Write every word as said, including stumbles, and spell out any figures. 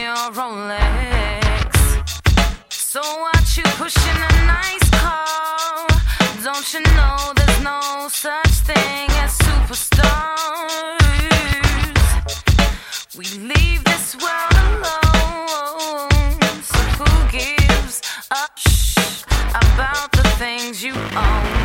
your Rolex. So watch you pushing a nice car. Don't you know there's no such thing as superstars? We leave this world alone. So who gives a shh about the things you own?